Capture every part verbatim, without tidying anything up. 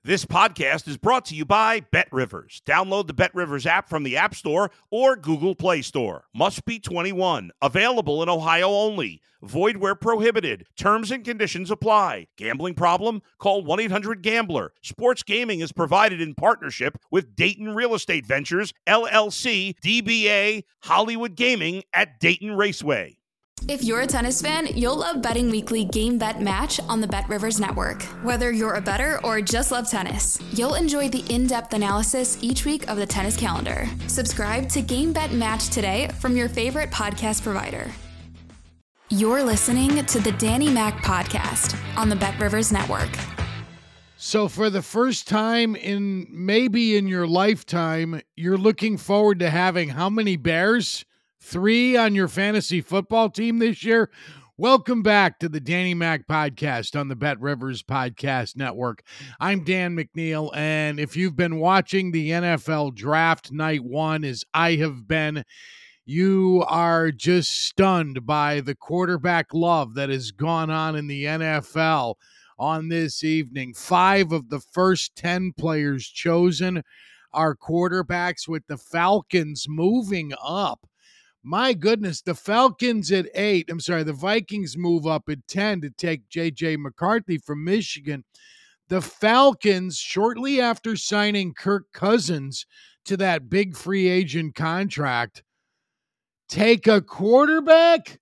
This podcast is brought to you by BetRivers. Download the BetRivers app from the App Store or Google Play Store. Must be twenty-one. Available in Ohio only. Void where prohibited. Terms and conditions apply. Gambling problem? Call one eight hundred gambler. Sports gaming is provided in partnership with Dayton Real Estate Ventures, L L C, D B A, Hollywood Gaming at Dayton Raceway. If you're a tennis fan, you'll love Betting Weekly Game Bet Match on the BetRivers Network. Whether you're a bettor or just love tennis, you'll enjoy the in-depth analysis each week of the tennis calendar. Subscribe to Game Bet Match today from your favorite podcast provider. You're listening to the Danny Mac Podcast on the BetRivers Network. So for the first time in maybe in your lifetime, you're looking forward to having how many Bears? Three on your fantasy football team this year? Welcome back to the Danny Mac Podcast on the BetRivers Podcast Network. I'm Dan McNeil, and if you've been watching the N F L Draft Night One, as I have been, you are just stunned by the quarterback love that has gone on in the N F L on this evening. Five of the first ten players chosen are quarterbacks, with the Falcons moving up. My goodness, the Falcons at eight. I'm sorry, the Vikings move up at ten to take J J McCarthy from Michigan. The Falcons, shortly after signing Kirk Cousins to that big free agent contract, take a quarterback?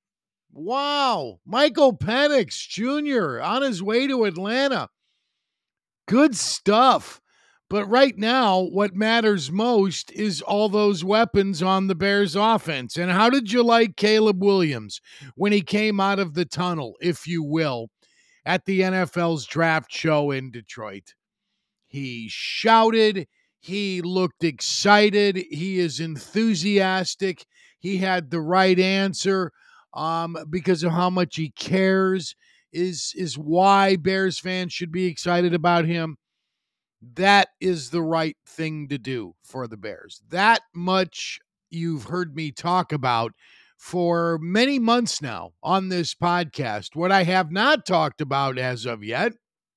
Wow. Michael Penix Junior on his way to Atlanta. Good stuff. But right now, what matters most is all those weapons on the Bears offense. And how did you like Caleb Williams when he came out of the tunnel, if you will, at the N F L's draft show in Detroit? He shouted. He looked excited. He is enthusiastic. He had the right answer um, because of how much he cares is, is why Bears fans should be excited about him. That is the right thing to do for the Bears. That much you've heard me talk about for many months now on this podcast. What I have not talked about as of yet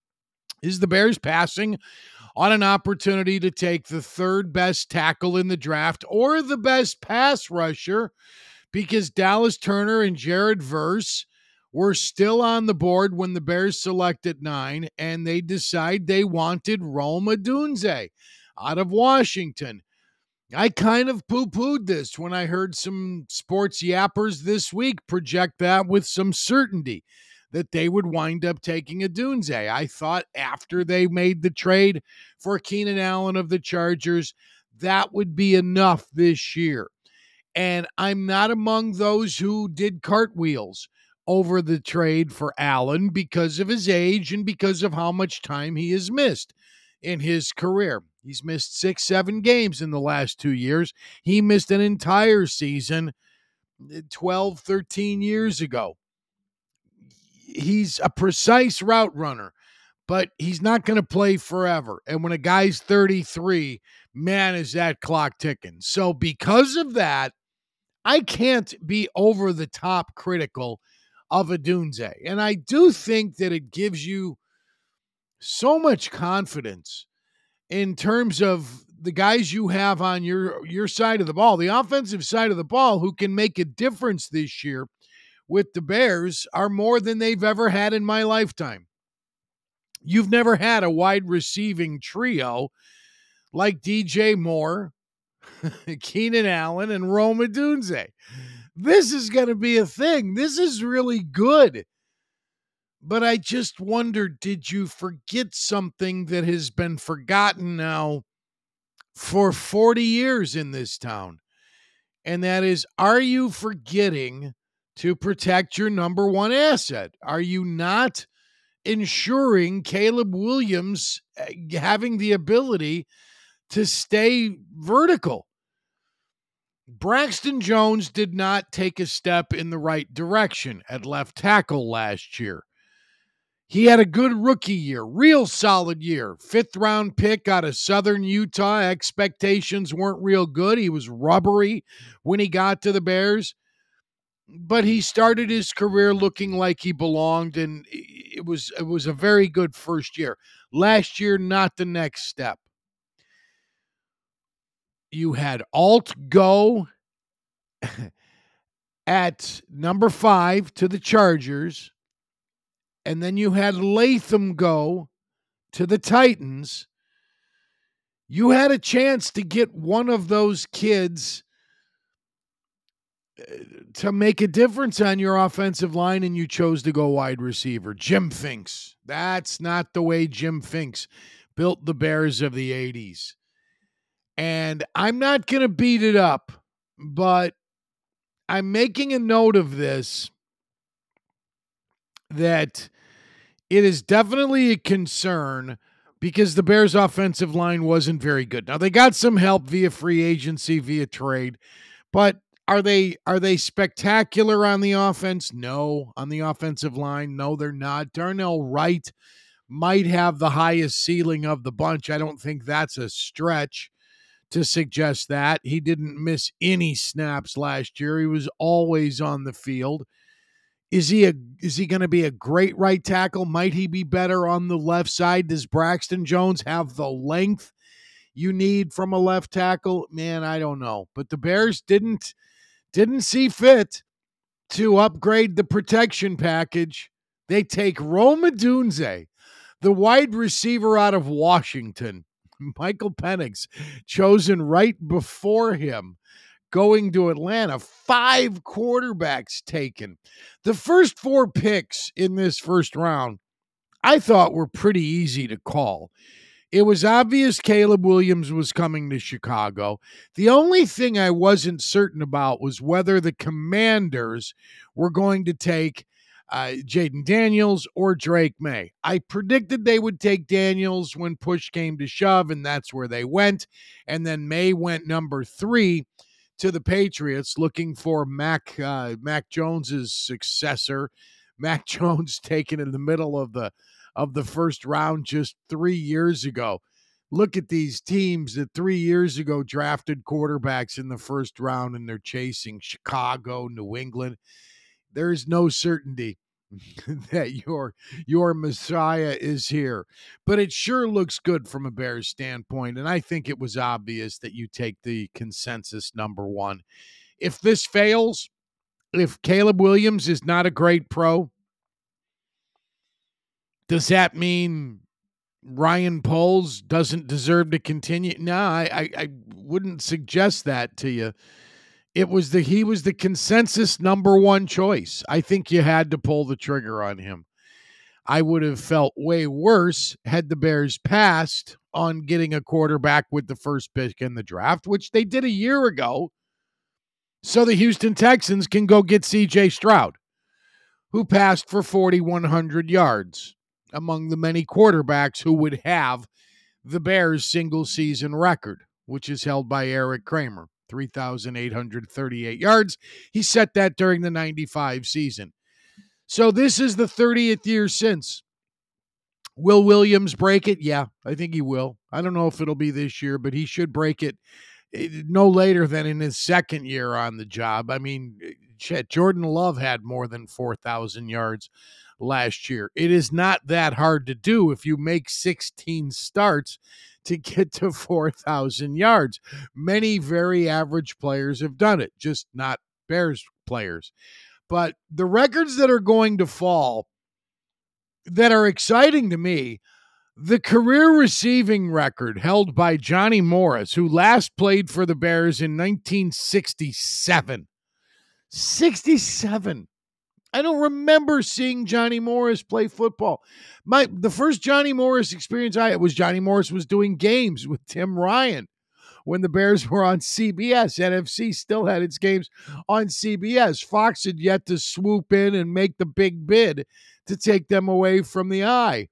is the Bears passing on an opportunity to take the third best tackle in the draft or the best pass rusher, because Dallas Turner and Jared Verse were still on the board when the Bears selected nine, and they decide they wanted Rome Odunze out of Washington. I kind of poo-pooed this when I heard some sports yappers this week project that with some certainty, that they would wind up taking Odunze. I thought after they made the trade for Keenan Allen of the Chargers, that would be enough this year. And I'm not among those who did cartwheels over the trade for Allen because of his age and because of how much time he has missed in his career. He's missed six, seven games in the last two years. He missed an entire season twelve, thirteen years ago. He's a precise route runner, but he's not going to play forever. And when a guy's thirty-three, man, is that clock ticking. So because of that, I can't be over the top critical of Odunze. And I do think that it gives you so much confidence in terms of the guys you have on your, your side of the ball, the offensive side of the ball, who can make a difference this year with the Bears, are more than they've ever had in my lifetime. You've never had a wide receiving trio like D J Moore, Keenan Allen, and Rome Odunze. This is going to be a thing. This is really good. But I just wonder, did you forget something that has been forgotten now for forty years in this town? And that is, are you forgetting to protect your number one asset? Are you not ensuring Caleb Williams having the ability to stay vertical? Braxton Jones did not take a step in the right direction at left tackle last year. He had a good rookie year, real solid year. Fifth round pick out of Southern Utah. Expectations weren't real good. He was rubbery when he got to the Bears. but he started his career looking like he belonged, and it was it was a very good first year. Last year, not the next step. You had Alt go at number five to the Chargers, and then you had Latham go to the Titans. You had a chance to get one of those kids to make a difference on your offensive line, and you chose to go wide receiver. Jim Finks. That's not the way Jim Finks built the Bears of the eighties. And I'm not going to beat it up, but I'm making a note of this, that it is definitely a concern because the Bears' offensive line wasn't very good. Now, they got some help via free agency, via trade, but Are they are they spectacular on the offense? No. On the offensive line? No, they're not. Darnell Wright might have the highest ceiling of the bunch. I don't think that's a stretch to suggest that. He didn't miss any snaps last year. He was always on the field. Is he a is he going to be a great right tackle? Might he be better on the left side? Does Braxton Jones have the length you need from a left tackle? Man, I don't know. But the Bears didn't Didn't see fit to upgrade the protection package. They take Rome Odunze, the wide receiver out of Washington, Michael Penix, chosen right before him, going to Atlanta. Five quarterbacks taken. The first four picks in this first round, I thought were pretty easy to call. It was obvious Caleb Williams was coming to Chicago. The only thing I wasn't certain about was whether the Commanders were going to take uh, Jaden Daniels or Drake May. I predicted they would take Daniels when push came to shove, and that's where they went. And then May went number three to the Patriots, looking for Mac uh, Mac Jones's successor. Mac Jones taken in the middle of the of the first round just three years ago. Look at these teams that three years ago drafted quarterbacks in the first round, and they're chasing Chicago, New England. There is no certainty that your your Messiah is here. But it sure looks good from a Bears standpoint, and I think it was obvious that you take the consensus number one. If this fails, if Caleb Williams is not a great pro, does that mean Ryan Poles doesn't deserve to continue? No, I, I, I wouldn't suggest that to you. It was the he was the consensus number one choice. I think you had to pull the trigger on him. I would have felt way worse had the Bears passed on getting a quarterback with the first pick in the draft, which they did a year ago, so the Houston Texans can go get C J Stroud, who passed for forty-one hundred yards. Among the many quarterbacks who would have the Bears' single-season record, which is held by Eric Kramer, three thousand eight hundred thirty-eight yards. He set that during the ninety-five season. So this is the thirtieth year since. Will Williams break it? Yeah, I think he will. I don't know if it'll be this year, but he should break it no later than in his second year on the job. I mean, Jordan Love had more than four thousand yards last year. It is not that hard to do if you make sixteen starts to get to four thousand yards. Many very average players have done it, just not Bears players. But the records that are going to fall that are exciting to me, the career receiving record held by Johnny Morris, who last played for the Bears in nineteen sixty-seven. sixty-seven. I don't remember seeing Johnny Morris play football. My the first Johnny Morris experience I had was Johnny Morris was doing games with Tim Ryan when the Bears were on C B S. N F C still had its games on C B S. Fox had yet to swoop in and make the big bid to take them away from the eye.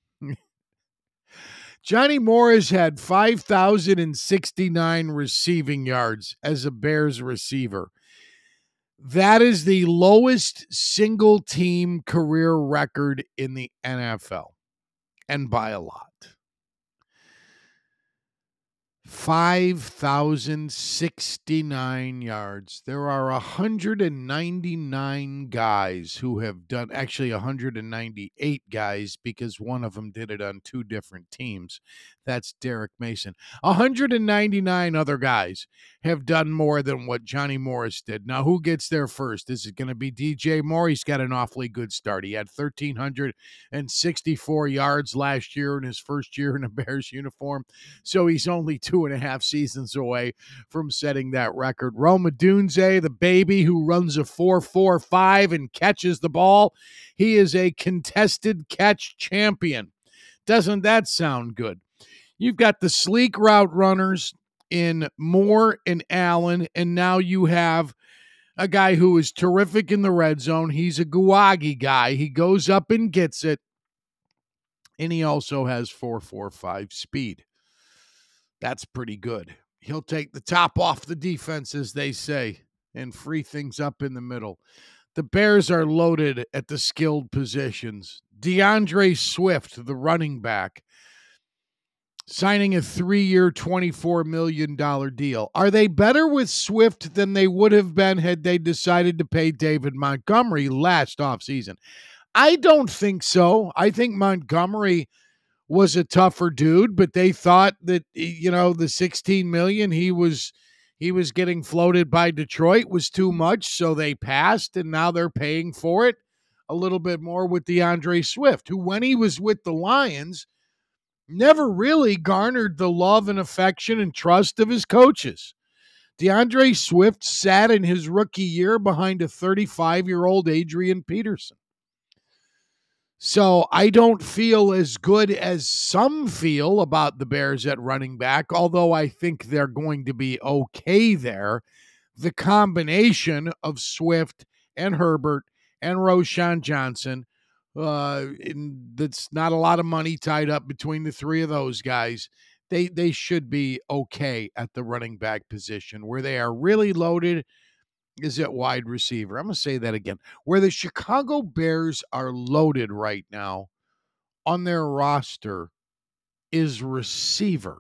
Johnny Morris had five thousand sixty-nine receiving yards as a Bears receiver. That is the lowest single-team career record in the N F L, and by a lot. five thousand sixty-nine yards. There are one hundred ninety-nine guys who have done, actually one hundred ninety-eight guys because one of them did it on two different teams. That's Derek Mason. one hundred ninety-nine other guys have done more than what Johnny Morris did. Now, who gets there first? Is it going to be D J Moore? He's got an awfully good start. He had one thousand three hundred sixty-four yards last year in his first year in a Bears uniform. So he's only two and a half seasons away from setting that record. Rome Odunze, the baby who runs a four four five and catches the ball, he is a contested catch champion. Doesn't that sound good? You've got the sleek route runners in Moore and Allen, and now you have a guy who is terrific in the red zone. He's a Guwagi guy. He goes up and gets it, and he also has four four five speed. That's pretty good. He'll take the top off the defense, as they say, and free things up in the middle. The Bears are loaded at the skilled positions. DeAndre Swift, the running back, signing a three-year, twenty-four million dollars deal. Are they better with Swift than they would have been had they decided to pay David Montgomery last offseason? I don't think so. I think Montgomery was a tougher dude, but they thought that, you know, the sixteen million dollars he was he was getting floated by Detroit was too much, so they passed, and now they're paying for it a little bit more with DeAndre Swift, who, when he was with the Lions, never really garnered the love and affection and trust of his coaches. DeAndre Swift sat in his rookie year behind a thirty-five-year-old Adrian Peterson. So I don't feel as good as some feel about the Bears at running back, although I think they're going to be okay there. The combination of Swift and Herbert and Roschon Johnson, uh, that's not a lot of money tied up between the three of those guys. They they should be okay at the running back position. Where they are really loaded is at wide receiver. I'm going to say that again. Where the Chicago Bears are loaded right now on their roster is receiver.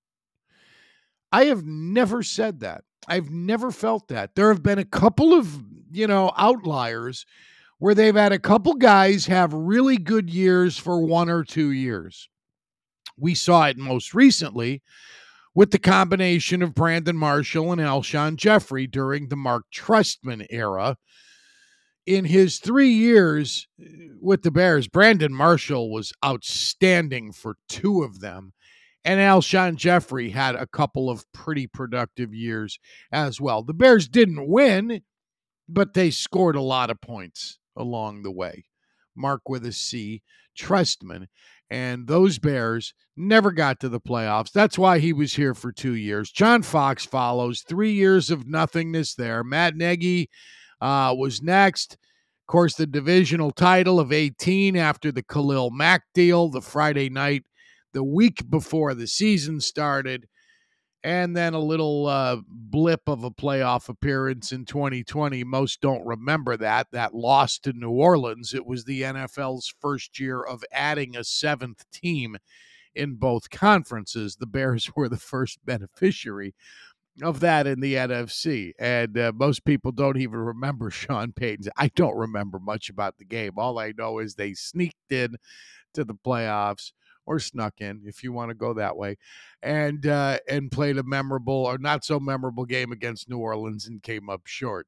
I have never said that. I've never felt that. There have been a couple of, you know, outliers where they've had a couple guys have really good years for one or two years. We saw it most recently with the combination of Brandon Marshall and Alshon Jeffrey during the Mark Trestman era. In his three years with the Bears, Brandon Marshall was outstanding for two of them, and Alshon Jeffrey had a couple of pretty productive years as well. The Bears didn't win, but they scored a lot of points along the way. Mark with a C, Trestman. And those Bears never got to the playoffs. That's why he was here for two years. John Fox follows. Three years of nothingness there. Matt Nagy uh, was next. Of course, the divisional title of eighteen after the Khalil Mack deal, the Friday night, the week before the season started. And then a little uh, blip of a playoff appearance in twenty twenty. Most don't remember that. That loss to New Orleans. It was the N F L's first year of adding a seventh team in both conferences. The Bears were the first beneficiary of that in the N F C. And uh, most people don't even remember Sean Payton. I don't remember much about the game. All I know is they sneaked in to the playoffs, or snuck in, if you want to go that way, and uh, and played a memorable or not so memorable game against New Orleans and came up short.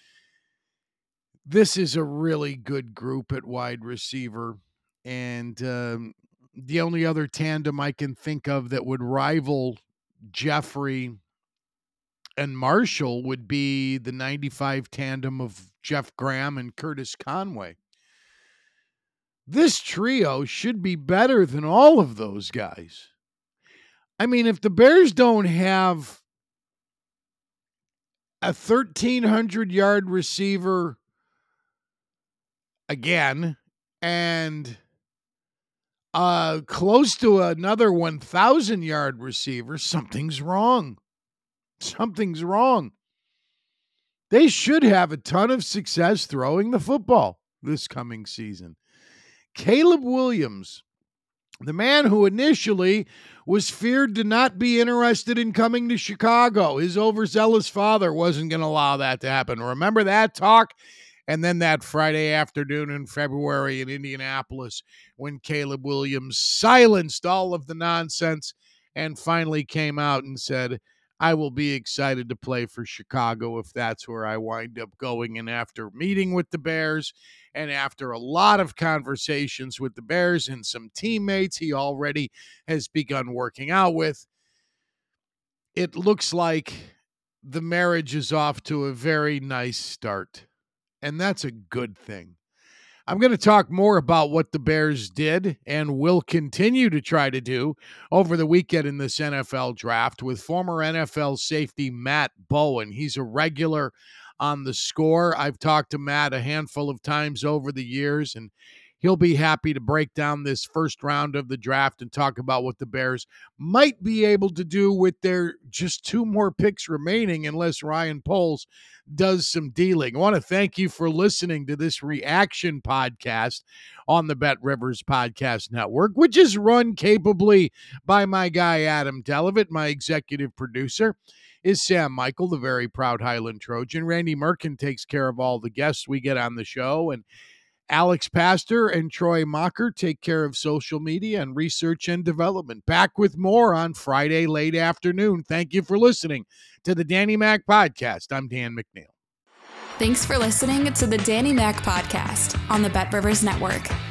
This is a really good group at wide receiver, and um, the only other tandem I can think of that would rival Jeffrey and Marshall would be the ninety-five tandem of Jeff Graham and Curtis Conway. This trio should be better than all of those guys. I mean, if the Bears don't have a thirteen hundred yard receiver again and uh, close to another one thousand yard receiver, something's wrong. Something's wrong. They should have a ton of success throwing the football this coming season. Caleb Williams The man who initially was feared to not be interested in coming to Chicago. His overzealous father wasn't going to allow that to happen. Remember that talk? And then that Friday afternoon in February in Indianapolis when Caleb Williams silenced all of the nonsense and finally came out and said, I will be excited to play for Chicago if that's where I wind up going. And after meeting with the Bears and after a lot of conversations with the Bears and some teammates he already has begun working out with, it looks like the marriage is off to a very nice start. And that's a good thing. I'm going to talk more about what the Bears did and will continue to try to do over the weekend in this N F L draft with former N F L safety Matt Bowen. He's a regular on The Score. I've talked to Matt a handful of times over the years, and he'll be happy to break down this first round of the draft and talk about what the Bears might be able to do with their just two more picks remaining unless Ryan Poles does some dealing. I want to thank you for listening to this reaction podcast on the Bet Rivers Podcast Network, which is run capably by my guy Adam Delavitt, my executive producer. Is Sam Michael, the very proud Highland Trojan. Randy Merkin takes care of all the guests we get on the show, and Alex Pastor and Troy Mocker take care of social media and research and development. Back with more on Friday late afternoon. Thank you for listening to the Danny Mac Podcast. I'm Dan McNeil. Thanks for listening to the Danny Mac Podcast on the Bet Rivers Network.